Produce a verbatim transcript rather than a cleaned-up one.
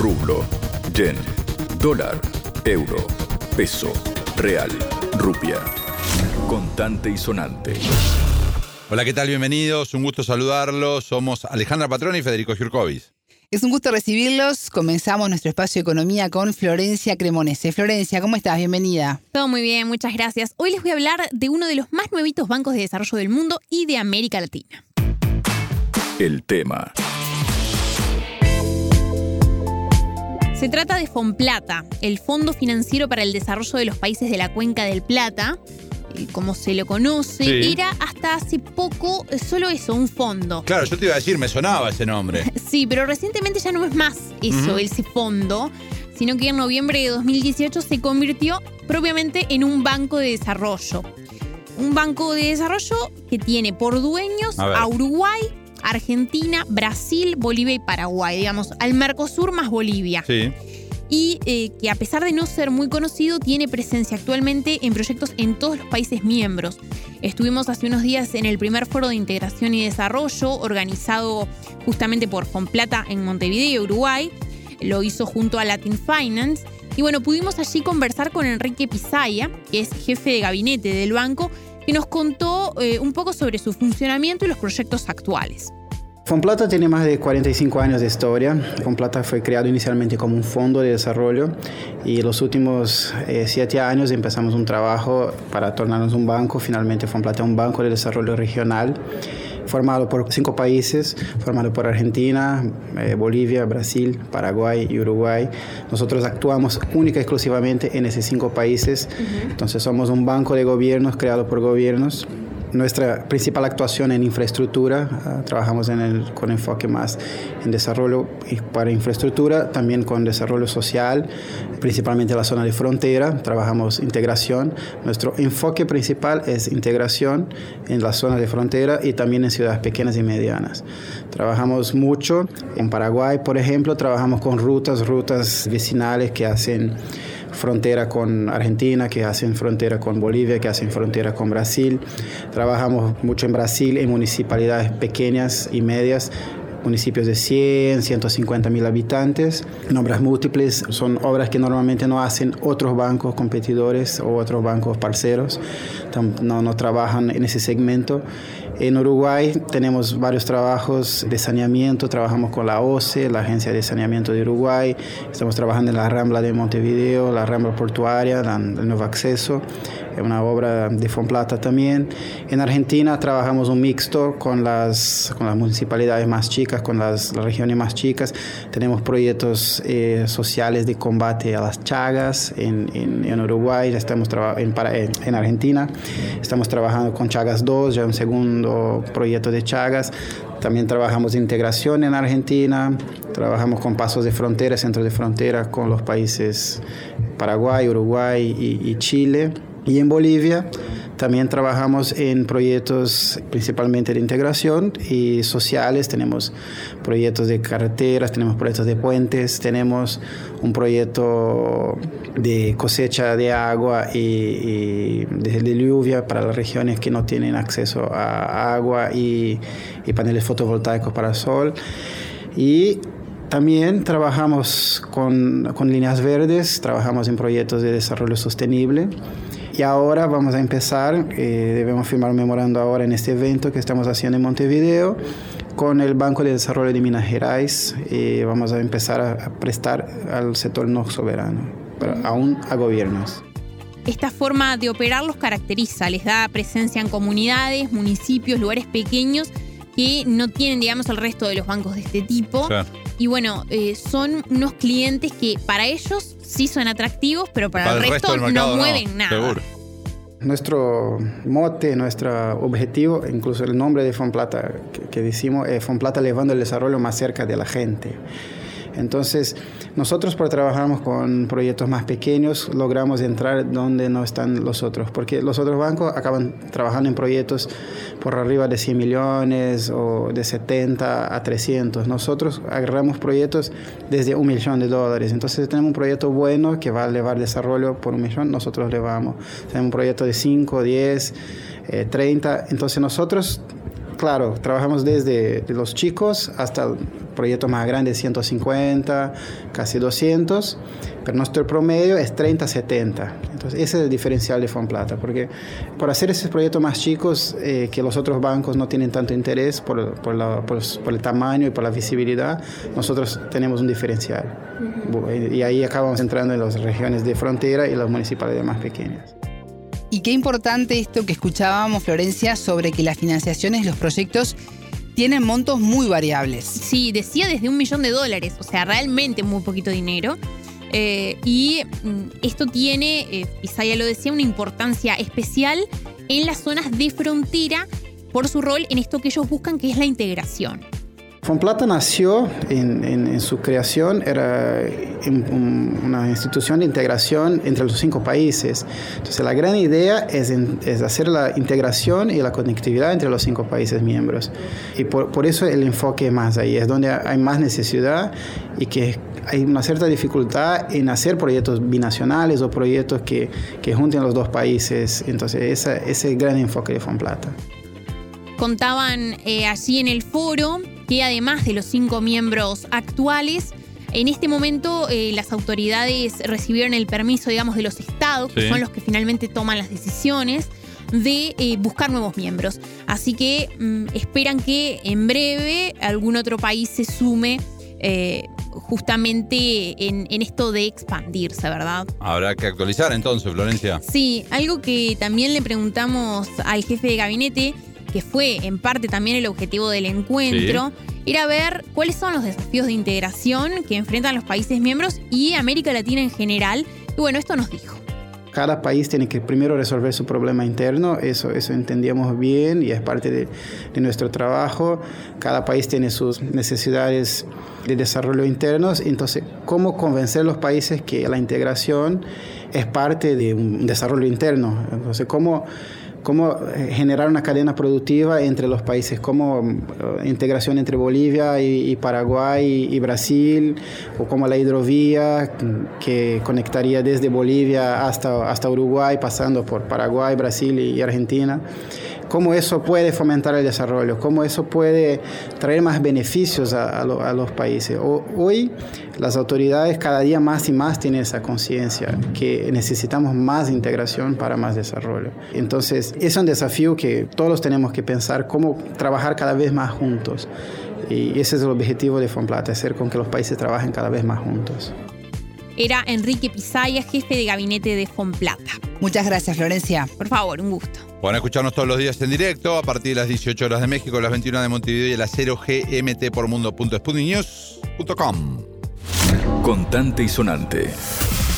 rublo, yen, dólar, euro, peso, real, rupia. Contante y sonante. Hola, ¿qué tal? Bienvenidos. Un gusto saludarlos. Somos Alejandra Patrón y Federico Giurkovic. Es un gusto recibirlos. Comenzamos nuestro espacio de economía con Florencia Cremonese. Florencia, ¿cómo estás? Bienvenida. Todo muy bien, muchas gracias. Hoy les voy a hablar de uno de los más nuevitos bancos de desarrollo del mundo y de América Latina. El tema. Se trata de Fomplata, el Fondo Financiero para el Desarrollo de los Países de la Cuenca del Plata. Como se lo conoce, sí. Era hasta hace poco solo eso, un fondo. Claro, yo te iba a decir, me sonaba ese nombre. Sí, pero recientemente ya no es más eso, uh-huh. ese fondo, sino que en noviembre de dos mil dieciocho se convirtió propiamente en un banco de desarrollo. Un banco de desarrollo que tiene por dueños a, a Uruguay, Argentina, Brasil, Bolivia y Paraguay, digamos, al Mercosur más Bolivia. Sí. Y eh, que a pesar de no ser muy conocido, tiene presencia actualmente en proyectos en todos los países miembros. Estuvimos hace unos días en el primer foro de integración y desarrollo, organizado justamente por Fomplata en Montevideo, Uruguay. Lo hizo junto a Latin Finance. Y bueno, pudimos allí conversar con Enrique Pisaya, que es jefe de gabinete del banco, que nos contó eh, un poco sobre su funcionamiento y los proyectos actuales. Fomplata tiene más de cuarenta y cinco años de historia. Fomplata fue creado inicialmente como un fondo de desarrollo y en los últimos eh, siete años empezamos un trabajo para tornarnos un banco. Finalmente Fomplata es un banco de desarrollo regional formado por cinco países, formado por Argentina, eh, Bolivia, Brasil, Paraguay y Uruguay. Nosotros actuamos única y exclusivamente en esos cinco países. Uh-huh. Entonces somos un banco de gobiernos creado por gobiernos. Nuestra principal actuación en infraestructura, uh, trabajamos en el, con enfoque más en desarrollo para infraestructura, también con desarrollo social, principalmente en la zona de frontera, trabajamos integración. Nuestro enfoque principal es integración en la zona de frontera y también en ciudades pequeñas y medianas. Trabajamos mucho en Paraguay, por ejemplo, trabajamos con rutas, rutas vecinales que hacen frontera con Argentina, que hacen frontera con Bolivia, que hacen frontera con Brasil. Trabajamos mucho en Brasil, en municipalidades pequeñas y medias, municipios de cien, ciento cincuenta mil habitantes, en obras múltiples. Son obras que normalmente no hacen otros bancos competidores o otros bancos parceros, no, no trabajan en ese segmento. En Uruguay tenemos varios trabajos de saneamiento, trabajamos con la O C E, la Agencia de Saneamiento de Uruguay, estamos trabajando en la Rambla de Montevideo, la Rambla Portuaria, el nuevo acceso, es una obra de Fomplata también. En Argentina trabajamos un mixto con las, con las municipalidades más chicas, con las, las regiones más chicas. Tenemos proyectos eh, sociales de combate a las chagas en, en, en Uruguay, ya estamos traba- en, en, en Argentina, estamos trabajando con Chagas dos, ya un segundo proyecto de Chagas. También trabajamos en integración en Argentina, trabajamos con pasos de frontera, centros de frontera con los países Paraguay, Uruguay y, y Chile. Y en Bolivia también trabajamos en proyectos principalmente de integración y sociales. Tenemos proyectos de carreteras, tenemos proyectos de puentes, tenemos un proyecto de cosecha de agua y, y de, de lluvia para las regiones que no tienen acceso a agua y, y paneles fotovoltaicos para el sol. Y también trabajamos con, con líneas verdes, trabajamos en proyectos de desarrollo sostenible. Y ahora vamos a empezar, eh, debemos firmar un memorando ahora en este evento que estamos haciendo en Montevideo con el Banco de Desarrollo de Minas Gerais. Eh, vamos a empezar a, a prestar al sector no soberano, pero aún a gobiernos. Esta forma de operar los caracteriza, les da presencia en comunidades, municipios, lugares pequeños que no tienen, digamos, el resto de los bancos de este tipo. Claro. Y bueno, eh, son unos clientes que para ellos sí son atractivos, pero para, para el, el resto, resto no mueven no, nada. Seguro. Nuestro mote, nuestro objetivo, incluso el nombre de Fomplata que, que decimos, es Fomplata llevando el desarrollo más cerca de la gente. Entonces, nosotros por trabajamos con proyectos más pequeños, logramos entrar donde no están los otros, porque los otros bancos acaban trabajando en proyectos por arriba de cien millones o de setenta a trescientos. Nosotros agarramos proyectos desde un millón de dólares. Entonces, tenemos un proyecto bueno que va a llevar desarrollo por un millón, nosotros le vamos. Tenemos un proyecto de cinco, diez, eh, treinta. Entonces, nosotros claro, trabajamos desde de los chicos hasta proyectos más grandes, ciento cincuenta, casi doscientos, pero nuestro promedio es treinta a setenta. Entonces, ese es el diferencial de Fomplata, porque por hacer esos proyectos más chicos, eh, que los otros bancos no tienen tanto interés por, por, la, por, por el tamaño y por la visibilidad, nosotros tenemos un diferencial. Uh-huh. Y ahí acabamos entrando en las regiones de frontera y las municipalidades más pequeñas. Y qué importante esto que escuchábamos, Florencia, sobre que las financiaciones, los proyectos, tienen montos muy variables. Sí, decía desde un millón de dólares, o sea, realmente muy poquito dinero. Eh, y mm, esto tiene, eh, Isaya lo decía, una importancia especial en las zonas de frontera por su rol en esto que ellos buscan, que es la integración. Fomplata nació en, en, en su creación, era un, una institución de integración entre los cinco países. Entonces la gran idea es, en, es hacer la integración y la conectividad entre los cinco países miembros. Y por, por eso el enfoque es más ahí, es donde hay más necesidad y que hay una cierta dificultad en hacer proyectos binacionales o proyectos que, que junten los dos países. Entonces esa, ese es el gran enfoque de Fomplata. Contaban eh, allí en el foro que además de los cinco miembros actuales, en este momento eh, las autoridades recibieron el permiso, digamos, de los estados, sí, que son los que finalmente toman las decisiones, de eh, buscar nuevos miembros. Así que mmm, esperan que en breve algún otro país se sume eh, justamente en, en esto de expandirse, ¿verdad? Habrá que actualizar entonces, Florencia. Sí, algo que también le preguntamos al jefe de gabinete, que fue en parte también el objetivo del encuentro, sí, era ver cuáles son los desafíos de integración que enfrentan los países miembros y América Latina en general. Y bueno, esto nos dijo. Cada país tiene que primero resolver su problema interno, eso, eso entendíamos bien y es parte de, de nuestro trabajo. Cada país tiene sus necesidades de desarrollo internos, entonces, ¿cómo convencer a los países que la integración es parte de un desarrollo interno? Entonces, ¿cómo... cómo generar una cadena productiva entre los países, como uh, integración entre Bolivia y, y Paraguay y, y Brasil, o como la hidrovía que conectaría desde Bolivia hasta, hasta Uruguay, pasando por Paraguay, Brasil y, y Argentina. Cómo eso puede fomentar el desarrollo, cómo eso puede traer más beneficios a, a, lo, a los países. O, hoy las autoridades cada día más y más tienen esa conciencia que necesitamos más integración para más desarrollo. Entonces es un desafío que todos tenemos que pensar cómo trabajar cada vez más juntos. Y ese es el objetivo de Fomplata, hacer con que los países trabajen cada vez más juntos. Era Enrique Pisaya, jefe de gabinete de Fomplata. Muchas gracias, Florencia. Por favor, un gusto. Pueden escucharnos todos los días en directo a partir de las dieciocho horas de México, las veintiuna de Montevideo y a las cero G M T por mundo punto sputnik news punto com. Contante y sonante.